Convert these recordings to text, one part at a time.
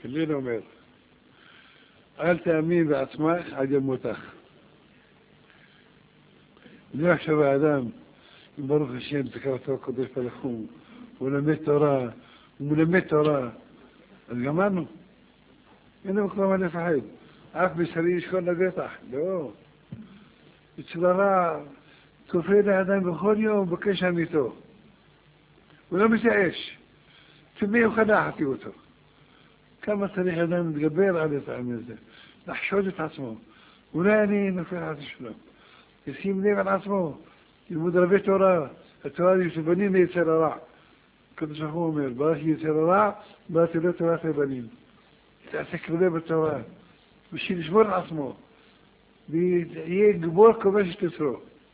השני אומר, אל תאמין בעצמך עד ימותך. אני עכשיו האדם, אם ברוך השם תקראתו הקדוש ברוך הוא, הוא מלמד תורה, אז גמרנו. אין לנו כבר מה לפחד. אף בשרי ישכון לבטח, לא. יצר הרע כופה לאדם בכל יום בקשר איתו. הוא לא מתייאש. תמיד הוא חנכתי אותו. כמה צריך אדם להתגבר על הטעם הזה, לחשוד את עצמו. אולי אני נופל חס ושלום. ישים לב על עצמו, ילמוד הרבה תורה. התורה היא שבנים ליצר הרע. הקדוש ברוך הוא אומר, ברך יצר הרע, באתי לו תורת הבנים. תעסק הרבה בתורה, בשביל לשמור על עצמו, ויהיה גבור כובש את יצרו.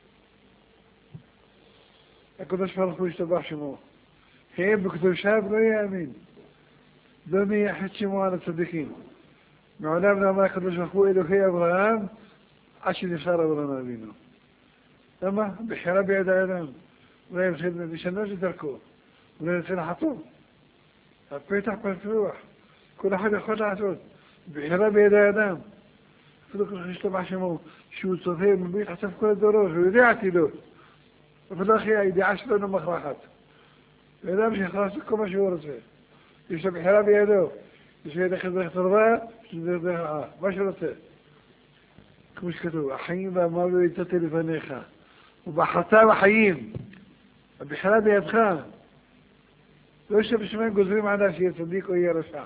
הקדוש ברוך הוא ישתבח שמו. הם בקדושיו לא יאמין. לא מייחד שמו על הצדיקים. מעולם לא אמר הקדוש ברוך הוא אלוהי אברהם, עד שנבחר אברהם אבינו. למה? בחירה ביד האדם. אולי יתחיל לשנות את דרכו. אולי יתחיל לחתום. הפתח פתוח. כל אחד יכול לעשות. בחירה ביד האדם. אפילו כל ישתבח שמו, שהוא צופה ומביט חשב כל הדורות, הוא יודע עתידות. אבל אחי, הידיעה שלו לא מכרחת. ואדם שיכול לעשות כל מה שהוא רוצה. יש לו בחירה בידו. יש לו דרך דרך טובה, יש לו דרך דרך רעה. מה שרוצה. כמו שכתוב, החיים והמוות יצאתי לפניך. ובחרת בחיים. הבחירה בידך. לא שבשמיים גוזרים עליו שיהיה צדיק או יהיה רשע.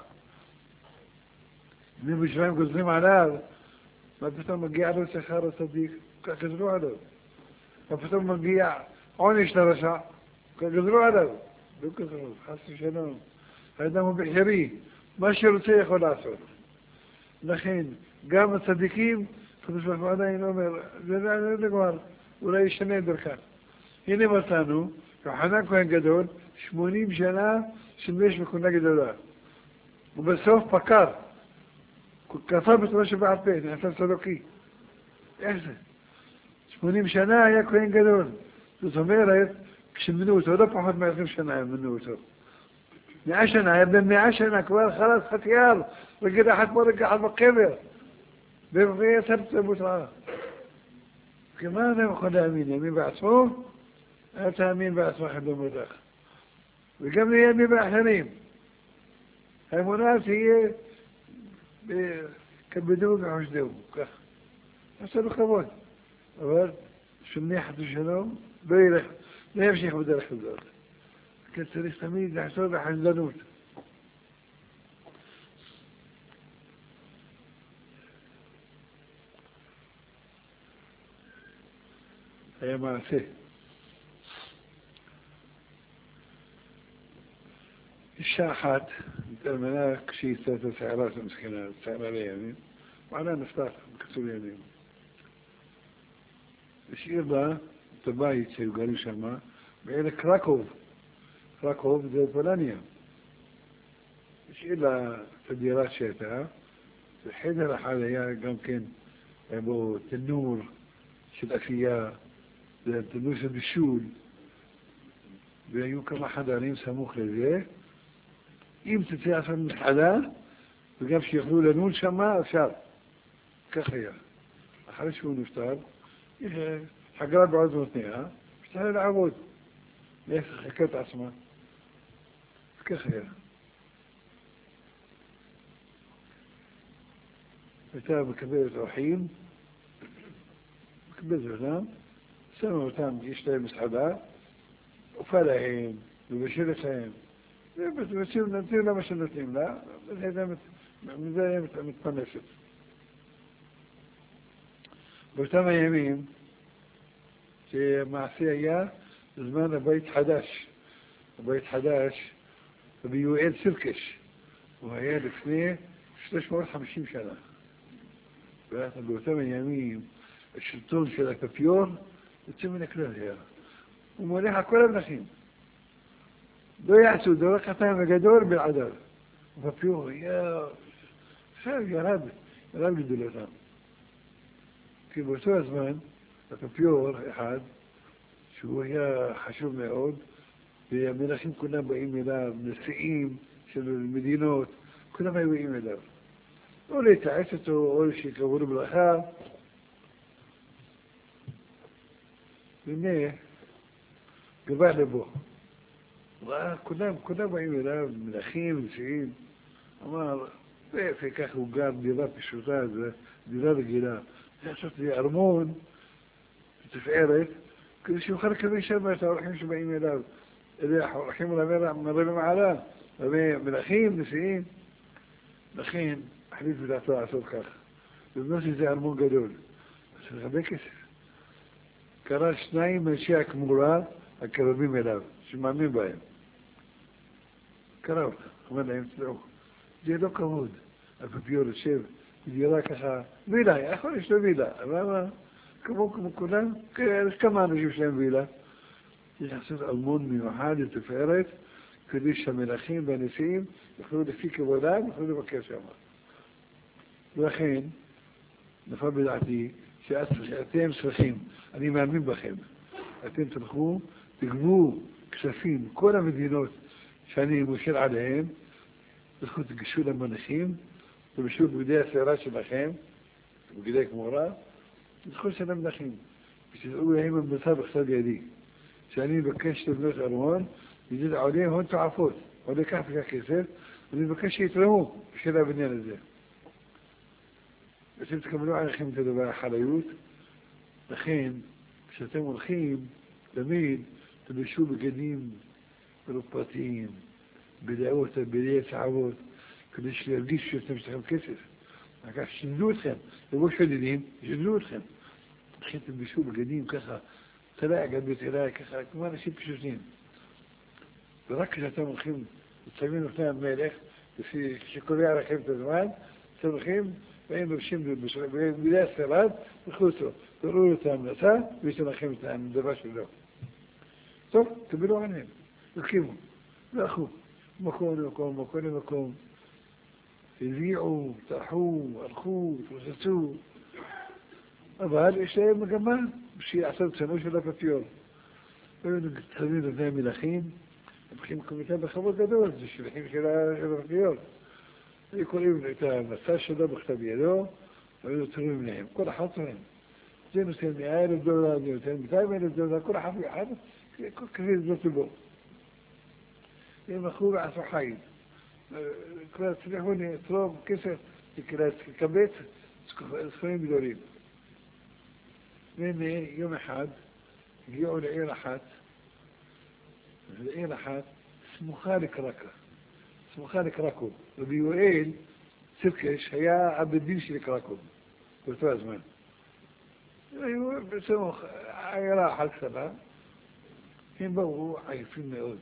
אם בשמיים גוזרים עליו, מה פתאום מגיע לו שכר הצדיק? כך גזרו עליו. מה פתאום מגיע עונש לרשע? כך גזרו עליו. לא גזרו, חס ושלום. האדם הוא בחירי. מה שרוצה יכול לעשות. לכן, גם הצדיקים, הקדוש ברוך הוא עדיין אומר, זה לא נגמר, אולי ישנה את דרכם. הנה מצאנו, יוחנן כהן גדול, 80 שנה שימש בכהונה גדולה. ובסוף פקר. כפר בתורה שבעל פה, נעשה צדוקי. איך זה? 80 שנה היה כהן גדול. זאת אומרת, כשמנו אותו, לא פחות מ-20 שנה הם מנו אותו. 100 שנה, היה בן 100 שנה, כבר חלס חתיאר, רגל אחת פה, רגל אחת בקבר. ויצא בצלמות רעה. כמה אדם יכול להאמין? יאמין בעצמו? אל תאמין בעצמך עד ימותך. וגם להאמין באחרים. האמונה תהיה כבדו וחושדו, כך. עשה לו כבוד. אבל שומני חס ושלום, לא ימשיך בדרך הזאת. כי צריך תמיד לחזור בחשדנות. היה מעשה. אישה אחת, התאלמנה כשהיא יצאה את השערה המסכנה, השערה לימים, מעלה נפתח, בקצור ימים. השאיר בה את הבית שהיו גרים שמה, בעיר קרקוב. קרקוב זה פולניה. השאיר לה את הדירה שהייתה, וחדר אחד היה גם כן, היה בו תנור של אפייה, זה תנור של בישול, והיו כמה חדרים סמוך לזה. אם תצא לעשות מסעדה, וגם שיוכלו לנון שמה, אפשר. כך היה. אחרי שהוא נפטר, היא חגרה בעוד מותניה, משתהה לעבוד. איך חכה את עצמה. כך היה. הייתה מקבלת אורחים, מקבלת אותם, שמה אותם, יש להם מסעדה, הופעה להם, מבשלת להם. נתנו לה מה שנותנים לה, מזה היה מתפרנסת. באותם הימים, שהמעשה היה בזמן הבית חדש. הבית חדש, ביואל סירקש. הוא היה לפני 350 שנה. באותם הימים, השלטון של האפיפיור יוצא מן הכלל היה. הוא מולך על כל המלכים. לא יעשו דבר קטן וגדול בלעדיו. האפיפיור היה... עכשיו ירד גדולתם. כי באותו הזמן, האפיפיור אחד, שהוא היה חשוב מאוד, והמלכים כולם באים אליו, נשיאים של מדינות, כולם היו באים אליו. או להתעץ אותו, או שיקראו לו ברכה. והנה, גבה לבו. כולם באים אליו, מלכים, נשיאים. אמר, וכך הוא גר דירה פשוטה, דירה רגילה. לעשות לי ארמון, תפארת, כדי שיוכל לקבל שם את האורחים שבאים אליו. אלה האורחים מרבי מעלה, רבי מלכים, נשיאים. לכן, החליט בדעתו לעשות כך. ובנות שזה ארמון גדול. צריך הרבה כסף. קרא 2 אנשי הכמורה הקרבים אליו, שמאמין בהם. קרא אותם, אומר להם, תדעו, זה לא כבוד. האפיפיור יושב, בדירה ככה, וילה, יכול יש לו וילה, אבל כמו כולם, יש כמה אנשים שלהם וילה. צריך לעשות ארמון מיוחד לתפארת, כדי שהמלכים והנשיאים יוכלו לפי כבודם, יוכלו לבקר שם. ולכן, נפל בדעתי, שאתם צריכים, אני מאמין בכם, אתם תלכו, תגבו כספים, כל המדינות שאני מושל עליהן, תלכו תגשו למלכים, תלכו בגדי הסערה שלכם, בגדי כמורה, תלכו למלכים, ושתדעו להם המלצה בכתב ידי, שאני מבקש לבנות ארמון, וזה עולה הון תועפות, עולה כך וכך כסף, ואני מבקש שיתרמו בשביל הבניין הזה. אתם תקבלו עליכם את הדבר החליות, לכן, כשאתם הולכים, תמיד תלבשו בגדים פרטיים, בדעות, בדעי צעבות, כדי שירגישו שאתם צריכים כסף. רק שדלו אתכם, תבואו שודדים, שדלו אתכם. לכן תלבשו בגדים ככה, תלאי גבי תלאי ככה, כמו אנשים פשוטים. ורק כשאתם הולכים, מציינים לפני המלך, כשקובע לכם את הזמן, אתם הולכים, והם לובשים במידי הסרד, תלכו אותו, תראו את ההמלצה, ויש לכם את הדבר שלו. טוב, תבלו עליהם, תקימו, והלכו, מקום למקום, מקום למקום, הביעו, טרחו, הלכו, תרוצצו, אבל יש להם מגמה, שיעשו צנו של האפיפיור. והיו מתחזים לבני המלכים, הם הולכים קומיטה בכבוד גדול, זה שליחים של האפיפיור. היו קוראים את ההמלצה שלו בכתב ידו, והיו תורמים להם, כל אחד תורם. זה נותן $100,000, זה נותן $200,000, כל אחד ואחד, כל כזה זאת לבו. הם הלכו ועשו חיים. כבר צריכו לתרום כסף, לקבץ סכומים גדולים. והנה יום אחד הגיעו לעיר אחת, לעיר אחת סמוכה לקרקוב. רבי יואל צירקש היה הבית דין של קרקוב באותו הזמן. היו בסמוך, עיירה אחת קטנה, הם באו עייפים מאוד.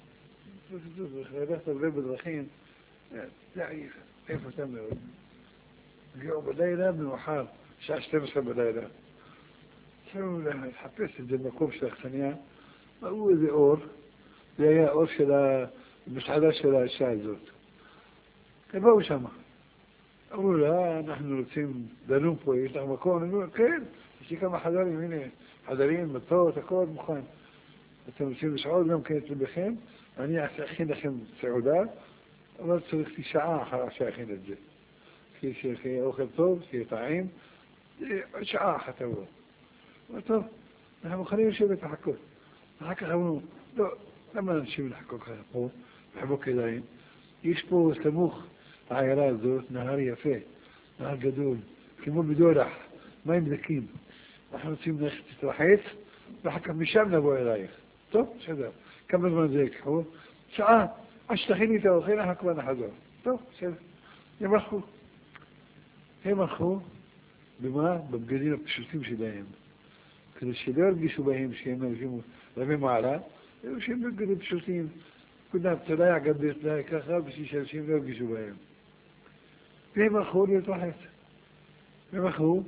הלכת הרבה בדרכים, זה עייף, עייף אותם מאוד. הגיעו בלילה מאוחר, שעה 12 בלילה. התחילו לחפש את זה במקום של האכסניה, ראו איזה אור, זה היה האור של המסעדה של האישה הזאת. הם באו שם. אמרו לה, אנחנו רוצים דנו פה, יש לך מקום? אמרו לה, כן, יש לי כמה חדרים, הנה, חדרים, מטות, הכל מוכן. אתם רוצים לשעוד גם כן אצלכם, אני אכין לכם סעודה, אבל צריך לי שעה אחר שאכין את זה. שיהיה אוכל טוב, שיהיה טעים, שעה אחת תבוא. אמרו, טוב, אנחנו מוכנים לשבת לחכות. אחר כך אמרו, לא, למה אנשים לחכות ככה פה, לחבוק ידיים? יש פה סמוך העיירה הזאת, נהר יפה, נהר גדול, כמו בדולח, מים דקים. אנחנו רוצים ללכת להתרחץ, ואחר כך משם נבוא אלייך. טוב, בסדר. כמה זמן זה יקחו? שעה, עד שתכיני את האוכל, אנחנו כבר נחזור. טוב, בסדר. הם הלכו, במה? בבגדים הפשוטים שלהם. כדי שלא ירגישו בהם שהם אנשים רבי מעלה, היו שהם בבגדים פשוטים. כולם תלאי עגבי תלאי ככה, בשביל שאנשים לא ירגישו בהם. והם הלכו להתרחץ. הם הלכו,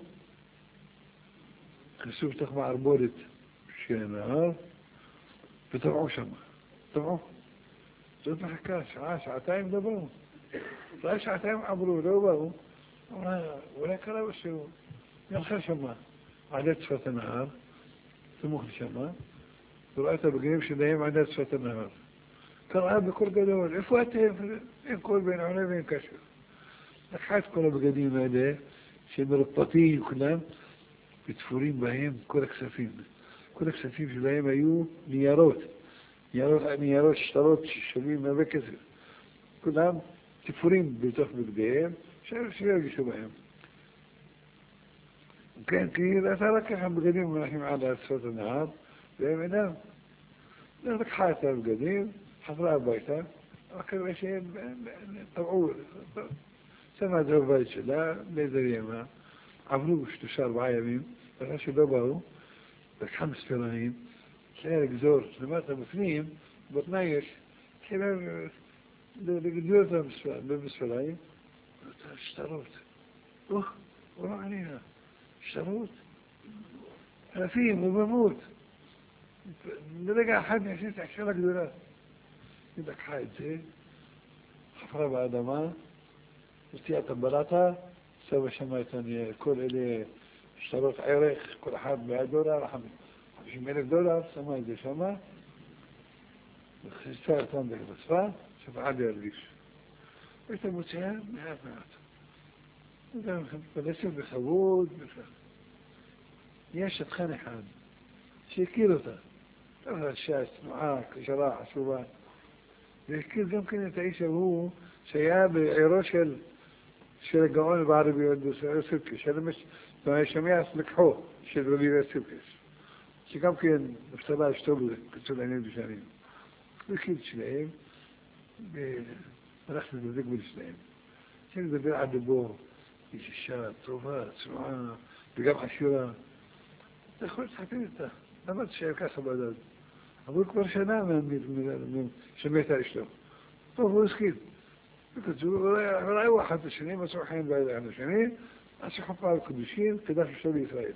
נכנסו בתוך מערבולת של הנהר, וטבעו שם. טבעו. זאת מחכה, שעה, שעתיים דברו. אולי שעתיים עברו, לא באו. אולי קרה משהו. הלכה שמה, עד שפת הנהר, סמוך לשמה, וראה את הבגדים שלהם עד שפת הנהר. קראה בקול גדול, איפה אתם? אין קול בין עונה ואין קשר. לקחה את כל הבגדים האלה, שהם מרפטים כולם, ותפורים בהם כל הכספים. כל הכספים שלהם היו ניירות שטרות ששווים הרבה כסף. כולם תפורים בתוך בגדיהם, שלא ירגישו בהם. כן, כי אתה לקח הבגדים מונחים על שפת הנהר, והם אינם. לקחה את הבגדים, חזרה הביתה, אבל כנראה שהם טבעו, שמה את זה בבית שלה, באיזה ימה, עברו 3-4 ימים, אחרי שלא באו, לקחה מספריים, התחילה לגזור, למטה בפנים, בוטנה יש, התחילה לגדול אותם במספריים, שטרות. לא ענינה, שטרות, אלפים, ובמות. לרגע אחד נעשית עשרה גדולה. היא לקחה את זה, חפרה באדמה, הוציאה את הבלטה, שמה שמה את כל אלה שטרות ערך, כל אחד $100, $50,000, שמה את זה שמה, וחסה אותם ברצפה, שאף ירגיש. והייתה מוציאה מעט. וגם מתפלסת בכבוד, יש שטחן אחד, שהכיר אותה. ש"ס, תנועה, קשרה, חשובה. והכיר גם כן את האיש ההוא שהיה בעירו של הגאון בערבי סירקס, של שמיע לקחו של רבי סירקס, שגם כן נפטרה אשתו בקצור עינים בשנים. והכיר את שלהם, והלך לדבק בשלהם. לדבר על ליבו, איש אישה, טובה, צנועה, וגם עשירה. אתה יכול להתחתן איתה. למה תשאר ככה בדד? עברו כבר שנה שמתה אשתו. טוב, הוא הסכים. ראו אחד השני, מצאו חיים בעד אחד השני, עשו חופה על קדושים, קדש אשתו לישראל.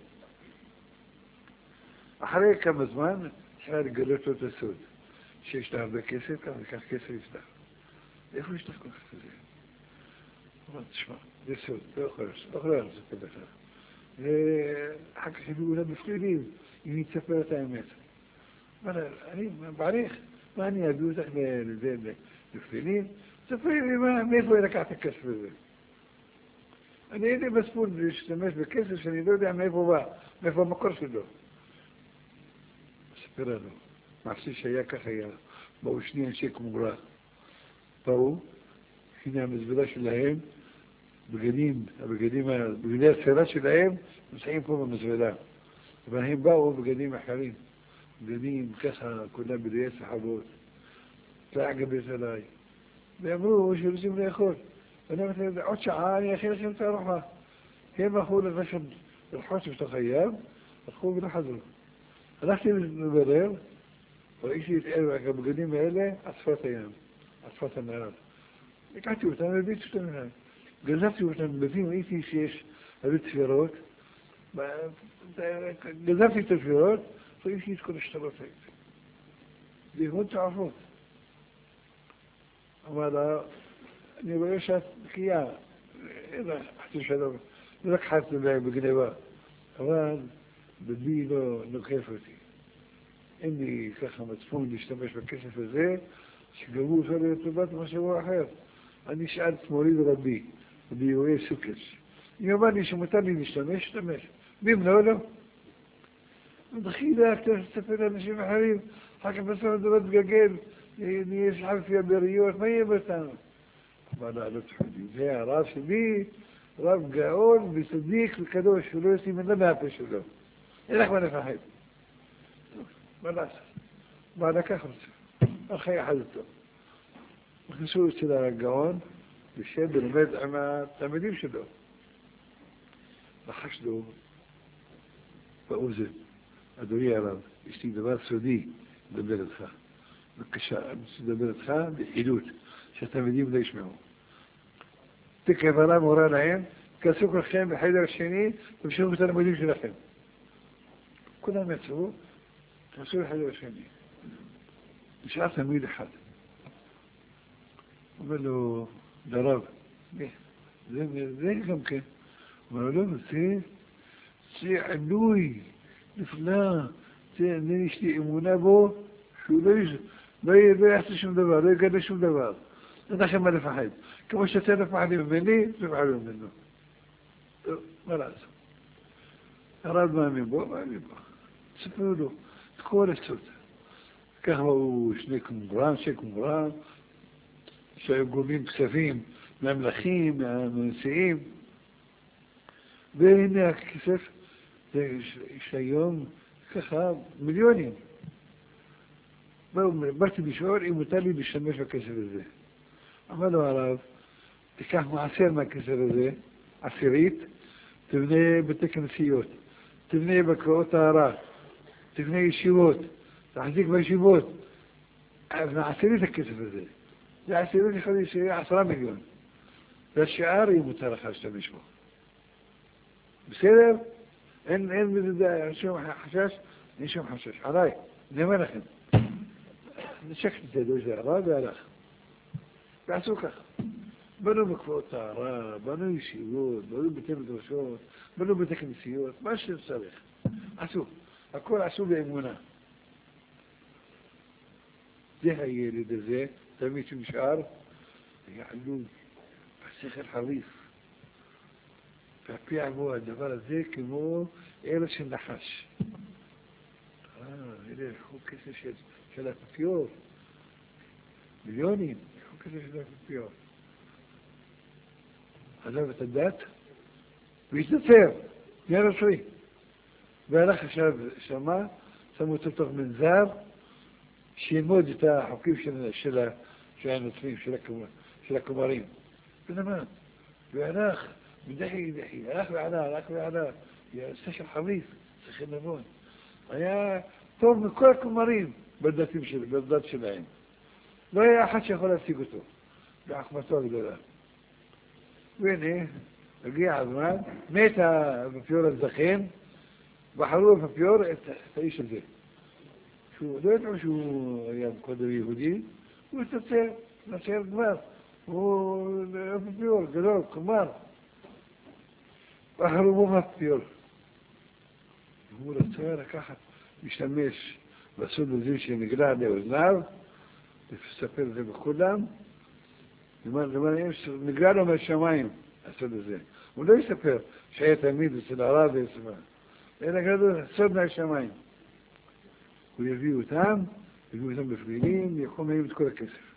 אחרי כמה זמן, התחילה לגלות לו את הסוד. שיש לה הרבה כסף, כך וכך כסף יש לה. איפה יש לך כל כך כזה? הוא אומר, תשמע, זה סוד, לא יכול לספר לך. ואחר כך הביאו לה בפלילים, אם היא תספר את האמת. אבל אני בעריך, מה אני אביאו אותך לפלילים? תספרי לי מאיפה היא לקחת הכסף הזה. אני הייתי בספור להשתמש בכסף שאני לא יודע מאיפה בא, מאיפה המקור שלו. ספר לנו, מעשי שהיה כך היה, באו שני אנשי כמורה. באו, הנה המזבלה שלהם, בגדי הצרה שלהם, נמצאים פה במזבלה. אבל הם באו בגדים אחרים. בגדים ככה, כולם בדויי סחבות. תלע גבית עליי. ואמרו שרוצים לאכול. ואני אמרתי להם, עוד שעה אני אכין לכם את הארוחה. הם הלכו לרחוץ בתוך הים, הלכו ולא חזרו. הלכתי לברר, ראיתי את הבגדים האלה על שפת הים, על שפת הנהר. לקחתי אותם והביאתי אותם אליי. גזפתי אותם בבים, ראיתי שיש הרבה תפירות. גזפתי את התפירות, ראיתי את כל השטרות האלה. והמון תעפות. אמר לה, אני רואה שאת בקיאה, חצי שלום, לא לקחת להם בגניבה, אבל בבי לא נוקף אותי. אין לי ככה מצפון להשתמש בכסף הזה, שגבו אותו לטובת משהו אחר. אני שאל את מורי ורבי, רבי יואל סוקס. אם אמר לי שמותר לי להשתמש, אשתמש. ואם לא. מתחילה לספר לאנשים אחרים, אחר כך בסוף הדבר תגגל, נהיה שחפי הבריות, מה יהיה בתנו? אמר לה, לא תחודי, זה הרב שלי, רב גאון וצדיק וקדוש, הוא לא יוצאים ממנו מהפה שלו. אין לך מה לפחד. מה לעשות? מה לקח רוצה? אחרי אחד אותו. נכנסו אצל הגאון, יושב ולומד עם התלמידים שלו. לחש לו באוזן, אדוני הרב, יש לי דבר סודי לדבר איתך. בבקשה, אני רוצה לדבר איתך בחידות, שהתלמידים לא ישמעו. תקבלה מורה להם, תכנסו כולכם בחדר השני, תמשיכו את התלמידים שלכם. כולם יצאו, תכנסו לחדר השני. נשאר תלמיד אחד. אומר לו, לרב, זה גם כן. אומר לו, זה עילוי, נפלא, יש לי אמונה בו, שהוא לא יעשה שום דבר, לא יגלה שום דבר. אין לכם מה לפחד. כמו שאתם מפחדים ממני, תפחדו ממנו. טוב, מה לעשות? הרב מאמין בו, מאמין בו. תספרו לו את כל הסוד. ככה הוא שני קומראן, שהיו גובים כספים מהמלכים, מהנשיאים, והנה הכסף, יש היום ככה מיליונים. באתי לשאול אם מותר לי להשתמש בכסף הזה. אמר לו הרב, תיקח מעשר מהכסף הזה, 10, תבנה בתי כנסיות, תבנה בקראות טהרה, תבנה ישיבות, תחזיק בישיבות, נעשה את הכסף הזה. זה 10 יכול שיהיה 10 מיליון. והשאר יהיה מותר לך להשתמש בו. בסדר? אין בזה שום חשש, אין שום חשש. עליי, אני אומר לכם. נשק את ידו של הרב והלך. ועשו ככה. בנו מקוואות טהרה, בנו ישיבות, בנו בתי מדרשות, בנו בתי כנסיות, מה שצריך. עשו. הכל עשו באמונה. זה הילד הזה, תמיד שנשאר, יעלו בשכל חריף. והפיע בו הדבר הזה כמו אלה של נחש. אלה לקחו כסף של האפיפיור. מיליונים, לקחו כסף של האפיפיור. עזב את הדת, והתנצר, נהיה רשוי. והלך עכשיו שמה, שמו אותו תוך מנזר, שילמוד את החוקים של הנוצרים, של הכומרים. ונאמן, והלך, מדחי, הלך ועלה, שכל חריף, שכל נבון. היה טוב מכל הכומרים בדת שלהם. לא היה אחד שיכול להשיג אותו, בחוכמתו הגדולה. והנה, הגיע הזמן, מת האפיפיור הזכן, בחרו האפיפיור את האיש הזה. שהוא לא ידעו שהוא היה קודם יהודי, הוא נצר גמר. הוא האפיפיור גדול, כלומר. בחרו בו האפיפיור. הוא רצה לקחת, משתמש בסוד הזה שנגלה לאוזניו, לספר את זה בכולם, נגלה לו מהשמיים, הסוד הזה. הוא לא יספר שהיה תמיד אצל הרב ויסמה, אלא גדול, סוד מהשמיים. הוא יביאו אותם בפלילים, ויקחו מהם את כל הכסף.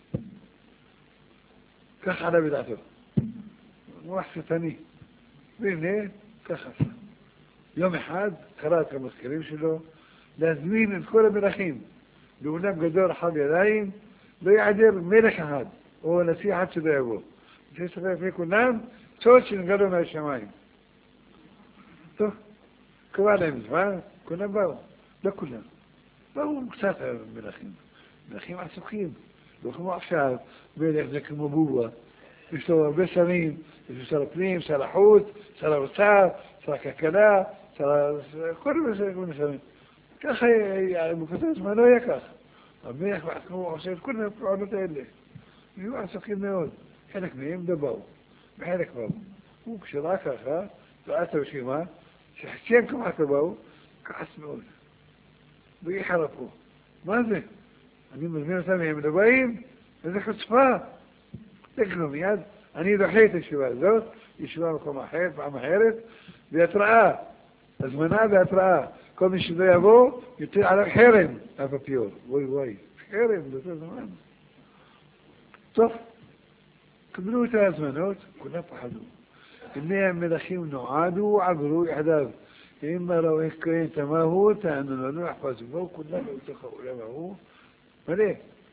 כך עלה בדעתו. מוח שטני. והנה, ככה עשה. יום אחד קרא את המזכירים שלו להזמין את כל המלכים לאולם גדול רחב ידיים, לא יעדר מלך אחד או נשיא אחד שלא יבוא. זה ספר לפני כולם, סוד שנגלו מהשמיים. טוב, קבע להם זמן, כולם באו, לא כולם. באו קצת המלכים. מלכים עסוקים, לא כמו עכשיו, מלך זה כמו בובה. יש לו הרבה שרים, יש לו שר הפנים, שר החוץ, שר האוצר, שר הכלכלה, כל מיני שרים. ככה, בכזה זמן לא היה כך. המלך בעצמו עושה את כל הפעולות האלה. היו עסוקים מאוד. חלק מהם לא באו, וחלק באו. הוא כשראה ככה, ראה את הרשימה, שחציין כמעט לא באו, כעס מאוד. ויחרפו. מה זה? אני מזמין אותם מהם לא באים? איזה חוצפה. תקנו מיד, אני דוחה את הישיבה הזאת, ישיבה במקום אחר, פעם אחרת, והתראה, הזמנה והתראה. כל מי שלא יבוא, יוצא עליו חרם, האפיפיור. וואי, חרם, זה זמן. טוב, קבלו את ההזמנות, כולם פחדו. הנה המלכים נועדו, עברו יחדיו. אם ראו איך כהן תמהו, טענו לנו, יחפזו בו, כולם בתוך העולם ההוא, מלא.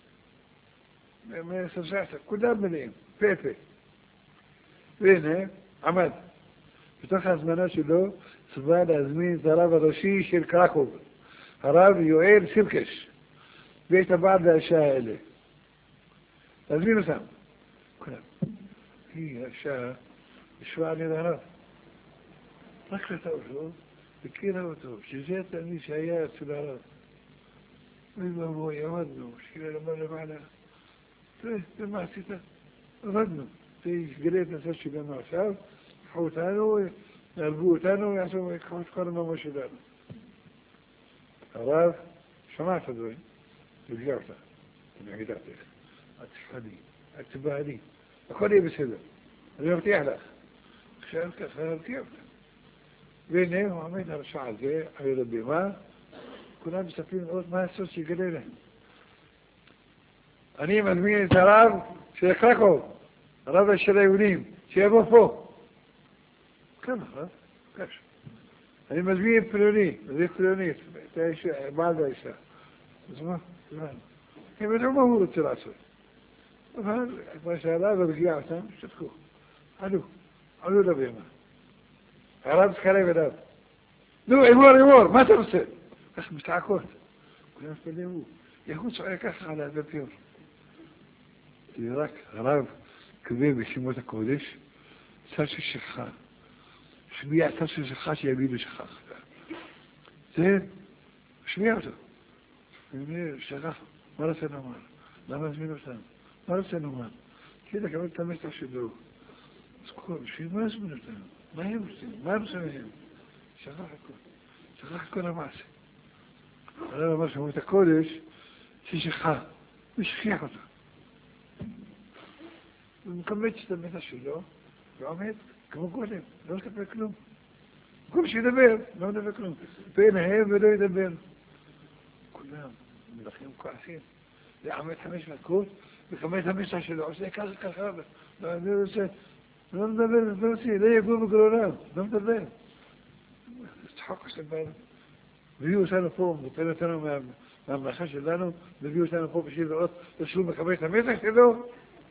כולם מלאים, פה. והנה, עמד. בתוך ההזמנה שלו, צבא להזמין את הרב הראשי של קרקוב, הרב יואל סירקש, ואת הבעל והאישה האלה. להזמין אותם. כולם. היא, האישה, ישבה על יד הרב. רק ראתה אותו, הכירה אותו, שזה התלמיד שהיה אצל הרב. ובואי, עמדנו, שקילה למעלה. תראה, מה עשית? עמדנו. תגלה את הסוד שלנו עכשיו, קחו אותנו, נהרגו אותנו, יקחו את כל המאמה שלנו. הרב שמע את הדברים, הרגיע אותה. אני אגיד לך, את תפחדי, את תבהלי, הכל יהיה בסדר, אני מבטיח לך. עכשיו ככה הרגיע אותה. והנה הוא עומד על השעה הזה, על הבימה, כולם מסתכלים לראות מה הסוד שיגלה להם. אני מזמין את הרב של קרקוב, הרב של היהודים, שיבוא פה. כמה, קש. אני מזמין פלוני, פלונית, את האישה, בעל והאישה. אז מה? הם יודעים מה הוא רוצה לעשות. אבל מה שעליו הרגיע אותם, שתקו. עלו לבימה. הרב תקרב אליו. נו, אימור, מה אתה רוצה? כך מתעקות. כולם פלאו. יהוא צועק ככה על האפיפיור. זה רק הרב קבע בשמות הקודש, צד ששכחה. שמיע צד ששכחה שיגידו שכח. זה, שמיע אותו. ואומר, שכח, מה רוצה לומר? למה הזמין אותם? מה רוצה לומר? כדי לקבל את המסר שלו. אז כל, בשביל מה הזמין אותם? מה הם עושים? מה הם עושים מהם? שכח הכל. שכח כל המעשה. הרב אמר שמות הקודש, ששכחה. הוא שכיח אותה. הוא מקמץ את המסר שלו, ועומד כמו גולם, לא מספר כלום. במקום שידבר, לא מדבר כלום. ביניהם ולא ידבר. כולם מלכים כועסים. זה עמד 5 דקות, וקמץ המסר שלו, עושה ככה, לא מדבר, לא עושה, לא יגור בגרונם, לא מדבר. צחוק הסבל. הביאו אותנו פה, נותן אותנו מהמלאכה שלנו, הביאו אותנו פה בשביל לראות שהוא מקבל את המסר שלו.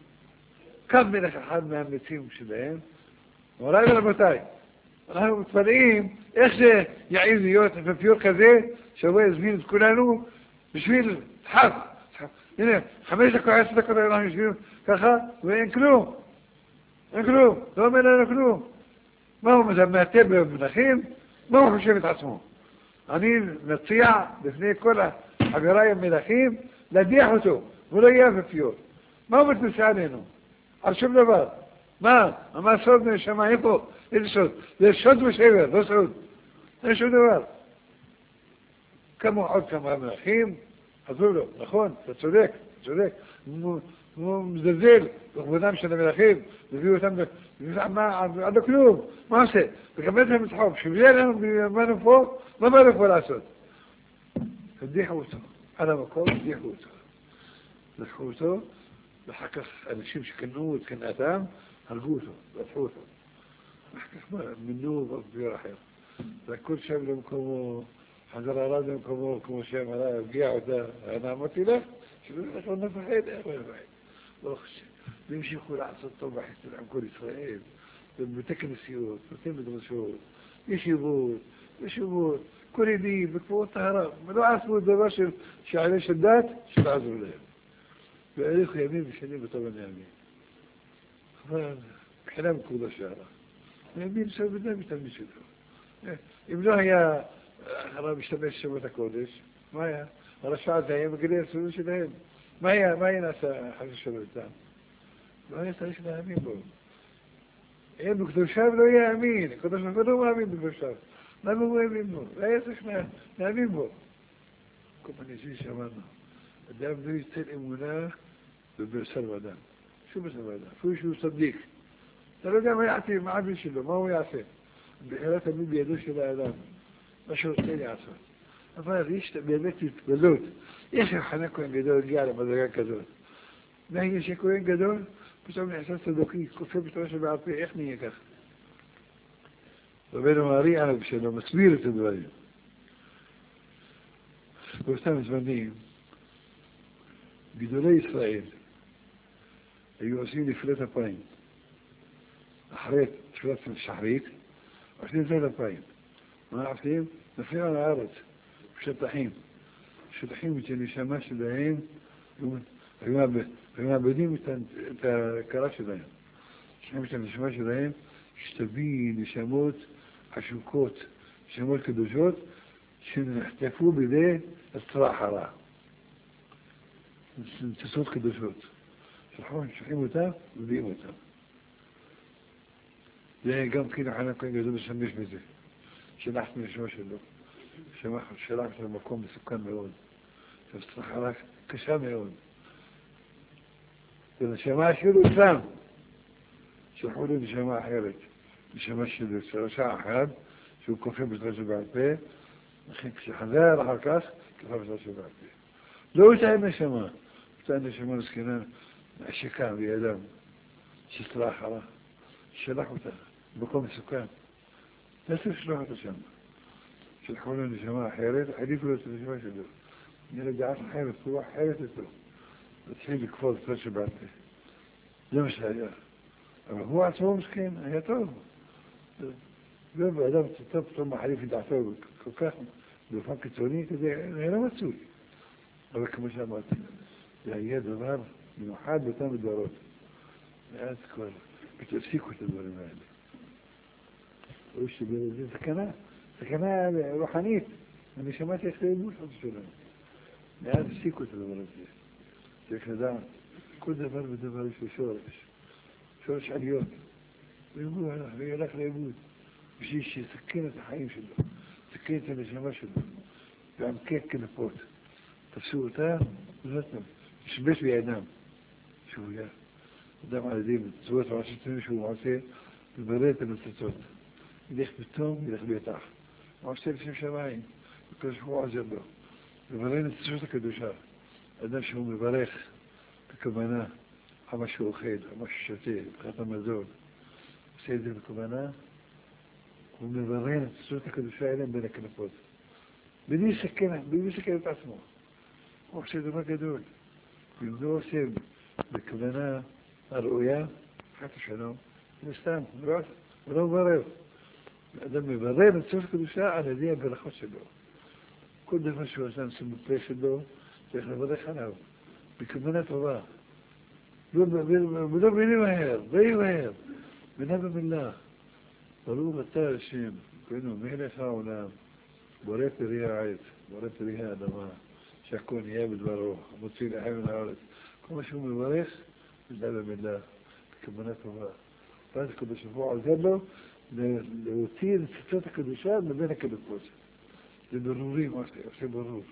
קם מלך אחד מהמליצים שלהם, מוריי ורבותיי, אנחנו מתפלאים איך זה יעיז להיות אפיפיור כזה, שבוא יזמין את כולנו בשביל דחף. הנה, 5 דקות, 10 דקות אנחנו יושבים ככה, ואין כלום. אין כלום, לא אומר לנו כלום. מה הוא מעטב במונחים? מה הוא חושב את עצמו? אני מציע בפני כל חבריי המלכים להדיח אותו, ולא יהיה אפיפיור. מה הוא מתנשא עלינו? על שום דבר. מה? אמר סוד נשמה, איפה? איזה סוד? זה סוד ושבר, לא סוד. אין שום דבר. קמו עוד כמה מלכים, עזרו לו, נכון, אתה צודק, צודק. הוא מזלזל בכבודם של המלכים, הביאו אותם, עד לא כלום, מה עושה? לקבל את המסחוב, שבזה באנו פה, מה באנו פה לעשות? הדיחו אותו, על המקום הדיחו אותו. לקחו אותו, ואחר כך אנשים שקנו את קנאתם, הרגו אותו, רצחו אותו. ואחר כך מינו באפיפיור אחר. והכל שם למקומו, חזר הרב למקומו, כמו שאמרה, הרגיע אותה, אני אמרתי לך, שלא נפחד, איך לא נפחד. לא חושב. והמשיכו לעשות טוב בחסד עם כל ישראל, בבתי כנסיות, בתי מדרשות, ישיבות, כוללים, בקבועות טהרה, ולא עשו דבר שעלי של דת, שלא עזרו להם. והאריכו ימים ושנים בטוב הנעמים. אבל מבחינה מקודש שערה. הימים סוף בדם מתלמיד שלו. אם לא היה הרב משתמש בשמות הקודש, מה היה? הרשע הזה היה מגלה הסודות שלהם. מה היה נעשה חס ושלום איתם? לא היה צריך להאמין בו. אין בקדושיו לא יאמין, הקדוש ברוך הוא לא מאמין בקדושיו. למה הוא האמין בו? לא היה צריך להאמין בו. כל פעם נשאי שאמרנו, אדם לא יצא אמונה בבשר ואדם. שום בשר ואדם, אפילו שהוא צדיק. אתה לא יודע מה יעשה עם העביל שלו, מה הוא יעשה? בחירה תמיד בידו של האדם, מה שהוא רוצה לעשות. אבל יש באמת התגלות. יש יוחנן כהן גדול הגיע למדרגה כזאת. מה יש כהן גדול? פתאום נעשה צדוקי, כופר פתאום שבעל פה, איך נהיה כך? רבנו מארי עליו שלו, מסביר את הדברים. באותם זמנים, גדולי ישראל היו עושים נפילת אפיים. אחרי תפילת שחרית, עושים נפילת אפיים. מה עושים? נפלים על הארץ, בשטחים. שטחים את הנשמה שלהם, היו מאבדים את ההכרה שלהם. שטחים את הנשמה שלהם, שתביא נשמות עשוקות, נשמות קדושות, שנחטפו בידי הצלח הרע. נתסות קדושות. שולחים אותם, מביאים אותם. זה גם כן יוחנן כהן גדול משמש בזה. שלחת נשמה שלו. שלחת למקום מסוכן מאוד. הצלח הרע קשה מאוד. ונשמה שלו שם. שלחו לי נשמה אחרת, נשמה שלו, שרשע אחד, שהוא כופר בתורה שבעל פה, כשחזר אחר כך, כופר בתורה שבעל פה. לא אותה נשמה, אותה נשמה מסכנה, עשיקה בידם, שסרה אחרה, שלח אותה, במקום מסוכן. נצטרך לשלוח אותה שם. שלחו לו נשמה אחרת, חליפו לו את הנשמה שלו. נראה דעת אחרת, רוח אחרת איתו. התחיל לקפוא בתורה שבעל פה. זה מה שהיה. אבל הוא עצמו מסכן, היה טוב. ואדם טוב פתאום מחליף את דעתו כל כך באופן קיצוני, זה היה לא מצוי. אבל כמו שאמרתי, זה היה דבר מיוחד באותם דברות. ואז כבר, ותפסיקו את הדברים האלה. זה סכנה, סכנה רוחנית. אני שמעתי איך זה אמור חודש שלנו. ואז הפסיקו את הדבר הזה. צריך לדעת, כל דבר ודבר יש לו שורש. שורש עליות. וילך לאיבוד. בשביל שיסכן את החיים שלו. סכן את הנשמה שלו. ועמקק כנפות. תפסו אותה, ונתנו. תשבש בידם. שהוא היה. אדם על ידי מצוות ועשתים שהוא עושה, וברא את הנוצצות. ילך פתאום, ילך ביתך. הוא עושה לשם שמיים. וכזה שהוא עוזר לו. וברא את הנוצצות הקדושה. אדם שהוא מברך בכוונה על מה שהוא אוכל, על מה שהוא שותה, מבחינת המזון. עושה את זה בכוונה, הוא מברא את הנוצצות הקדושה האלה בין הכנפות. בלי לסכן את עצמו. הוא עושה דבר גדול. ואם לא עושה בכוונה הראויה, חס ושלום, זה סתם, הוא לא מברר. האדם מברר את הנוצצות הקדושה על ידי הברכות שלו. כל דבר שהוא עושה נושאים בפה שלו, צריך לברך עליו, בכוונה טובה. ולא בלמהר, לא ימהר, בנה במילה. ברוך אתה השם, כהנו מלך העולם, בורא פרי העץ, בורא פרי האדמה, שהכל נהיה בדברו, מוציא לחם מן הארץ. כל מה שהוא מברך, בנה במילה, בכוונה טובה. ואז הקדוש ברוך הוא עוזר לו להוציא את הנוצצות הקדושה מבין הכנפות. זה ברורים, עושה ברור.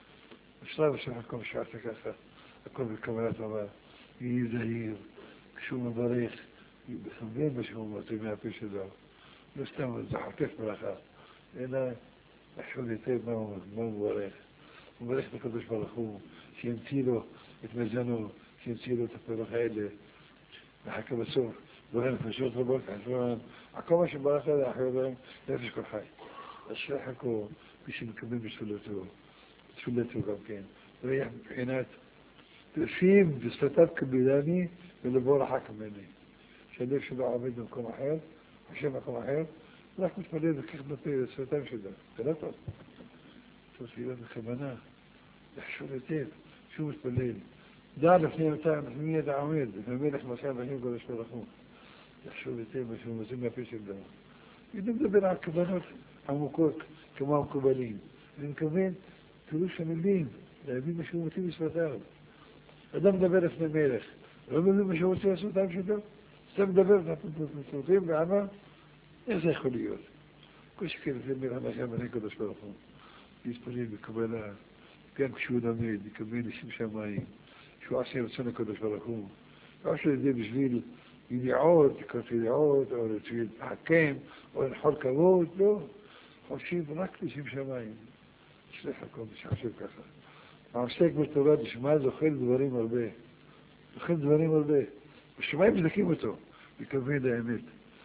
בשלב השם הכל שעשה ככה, הכל בכוונה טובה. יהיה זהיר, כשהוא מברך, בכוון מה שהוא מוציא מהפה שלו. לא סתם זה חוטף ברכה, אלא לחשוב היטב מה הוא מברך. הוא מברך את הקדוש ברוך הוא, שימציא לו את מזנו, שימציא לו את הפרח האלה. וחכה בסוף, בורא נפשות רבות, הכל מה שברכה לאחר להם, נפש כל חי. אשר חכו, מי שמקבל בשפילתו, בשפילתו גם כן. ריח מבחינת תרשים בשפתיו כבילני ולבוא רחק ממני. שהלב שלו עובד במקום אחר, חושב במקום אחר, רק מתפלל וכך בפה בשפתיים שלו. זה לא טוב. טוב תפילה בכוונה, לחשוב היטב, שהוא מתפלל. דע לפני מי אתה עומד, לפני מלך מלכי מלכים קודש ברוך הוא. לחשוב היטב מה שהוא מוציא מהפה שלו. אני מדבר על כוונות עמוקות כמו המקובלים. אני מכוון פירוש המילים, להבין מה שהוא מוציא בשפתיו. אדם מדבר לפני מלך, לא מבין מה שהוא רוצה בשפתיים שלו? סתם מדבר בסרטים בעמה? איך זה יכול להיות? כל שכן לפני מלך מלכי מלכים קודש ברוך הוא. להתפלל בקבלה, גם כשהוא למד, יקבל לשם שמיים, שהוא עושה רצון הקדוש ברוך הוא. לא עושה את זה בשביל ידיעות, לקראת ידיעות, או בשביל להחכם, או לנחול כבוד, לא. חושב רק לשם שמיים. שלח הכל, שחשב ככה. העוסק בתורה לשמה זוכל דברים הרבה. זוכל דברים הרבה. בשמיים מזכים אותו, מקווה לאמת.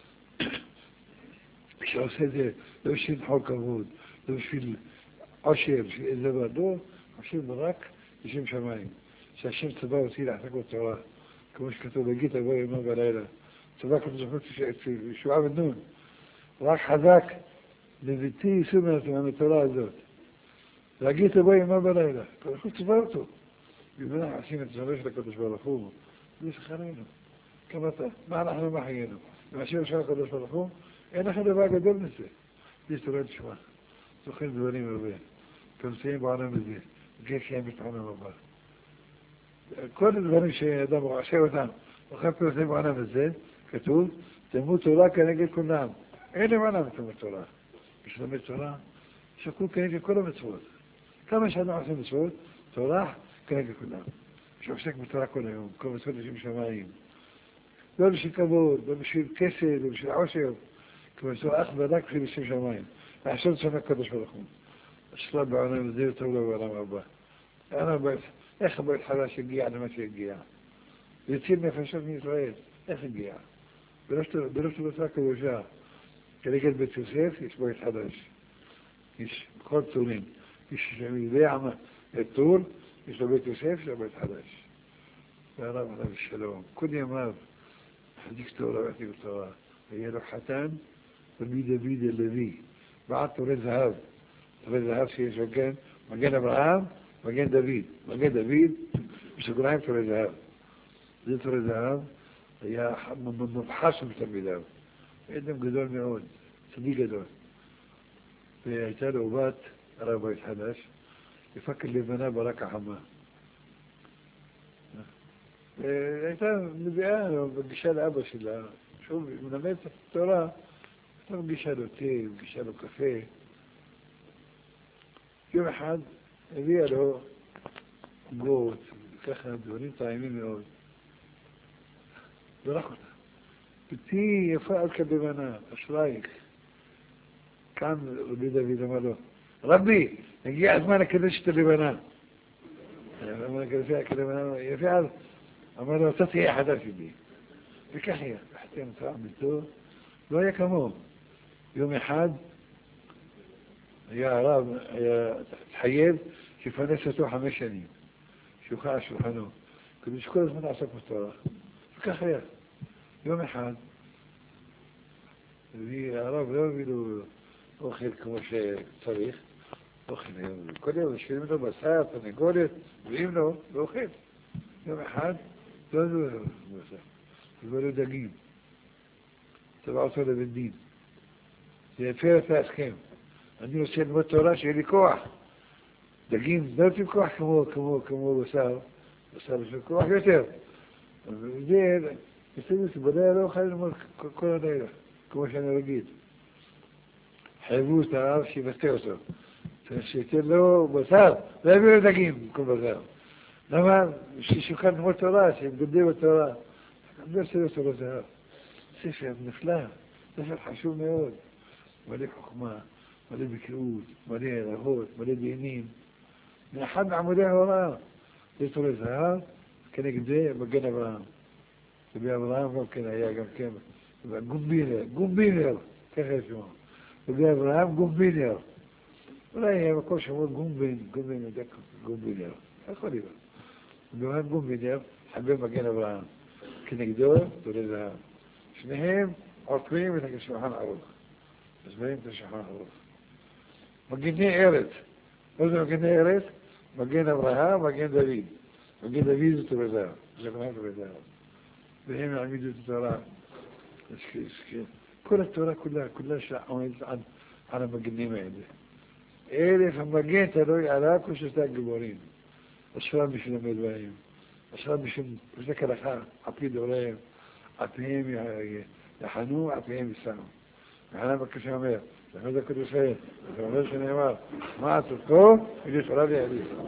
כשעושה את זה, לא בשביל לנחול כבוד, לא בשביל עושר, בשביל איזה דבר, לא. חושב רק לשם שמיים. שהשם צבא אותי לעסק בתורה. כמו שכתוב, להגיד תבוא יומם בלילה. צבא כתוב ישועה ונון. רק חזק לביתי יישום מהתורה הזאת. להגיד תבוא יומם בלילה. הקדוש ברוך הוא צבא אותו. ובנה עשינו את זרש לקדוש ברוך הוא. זה שכרנו. כמה אתה? מה אנחנו מחיינו? ומאשר של הקדוש ברוך הוא, אין לכם דבר גדול מזה. זה תורה לשמה. זוכר דברים הרבה. כמסיים בעולם הזה. גאה קיים בתעולם הבא. כל הדברים שאדם עושה אותם, אחרי פרסם בעולם הזה, כתוב, תלמוד תורה כנגד כולם. אין למעלה מתלמוד תורה. בשלמד תורה, שקול כנגד כל המצוות. כמה שאנחנו עושים מצוות, תורה כנגד כולם. שעוסק בתורה כל היום, כל מצוות לשם שמיים. לא בשביל כבוד, לא בשביל כסף, לא בשביל עושר, כמו אך ורק בשביל לשם שמיים. לעשות שם הקדוש ברוך הוא. השלב בעולם הזה יותר לא בעולם הבא. איך הבית חדש הגיע למה שהגיע? יציל נפשות מישראל, איך הגיע? בראש תורתו הקדושה, כנגד בית יוסף יש בית חדש. יש בכל טורים. יש יודע את טור, יש לו בית יוסף, יש לו בית חדש. והרב עליו שלום. כל ימיו, החזיק תורה והחזיק תורה. היה לו חתן, רבי דוד הלוי. בעד תורי זהב. תורי זהב שיש לו כן, מגן אברהם, מגן דוד. מגן דוד, בסוגריים תורי זהב. זה תורי זהב, היה מבחש מתלמידיו. אדם גדול מאוד, צדיק גדול. והייתה לו בת, הרב בית חדש, יפקד לבנה ברק החמה. הייתה מביאה לו בגישה לאבא שלה, שוב, מלמד את התורה, הייתה מגישה לו תה, מגישה לו קפה. יום אחד הביאה לו עוגות, ככה דברים טעימים מאוד. ברך אותה. בתי יפה על כבמנה, אשרייך. כאן רבי דוד אמר לו, רבי, הגיע הזמן לקדש את הלבנה. אמר לקדש את הלבנה, יפה על, אמר לו, אתה תהיה החדש שלי. וכך היה, החתן אותה עמיתו, לא היה כמוהו. יום אחד, היה הרב, היה התחייב, שיפרנס אותו 5 שנים, שיוכל על שולחנו, כדי שכל הזמן לעסוק בתורה. וכך היה. יום אחד, הרב לא הביא לו אוכל כמו שצריך, אוכל היום, כל יום משאירים לו בשר, תרנגולת, מביאים לו, ואוכל. יום אחד, לא הביא לו בשר, הביא לו דגים, צבע אותו לבן דין. זה הפר את ההסכם. אני רוצה ללמוד תורה שיהיה לי כוח. דגים, לא נותנים כוח כמו בשר, בשר יש לו כוח יותר. וזה, בסדר, שבלילה לא אוכל ללמוד כל הלילה, כמו שאני רגיל. חייבו את הרב שיבטא אותו. שייתן לו בשר, לא יביאו לו דגים כל בשר. למה? שיוכל ללמוד תורה, שיגדל בתורה. אני לא עושה אותו לזהב. ספר נפלא, ספר חשוב מאוד. מלא חוכמה, מלא בקיאות, מלא ערבות, מלא דינים. מאחד מעמודי ההוראה. זה תורי זהב, כנגד זה מגן אברהם. ובאברהם גם כן היה גם כן, גומבינר, ככה ישמעו. ובאברהם גומבינר. אולי היה מקום שאומר גומבינר. יכול להיות. ובאברהם גומבינר, חבר מגן אברהם. כנגדו, תורי זהב. שניהם עוקרים את השולחן ערוך. מסבירים את השולחן ערוך. מגני ארץ. לא זה מגני ארץ? מגן אברהם, מגן דוד. מגן דוד זה תורי זהב. זה כולם תורי זהב. והם יעמידו את התורה. כל התורה כולה שעומדת על המגנים האלה. 1000 המגן תלוי עליו כמו שאתה גיבורים. אשרם בשביל למד בהם. אשרם בשביל פסק הלכה, על פי דוריהם. על פיהם יחנו, על פיהם יסענו. וחנה בבקשה אומר, לכן זה הקדוש ישראל, זה אומר שנאמר, מה עצותו? ידי תורה לידי.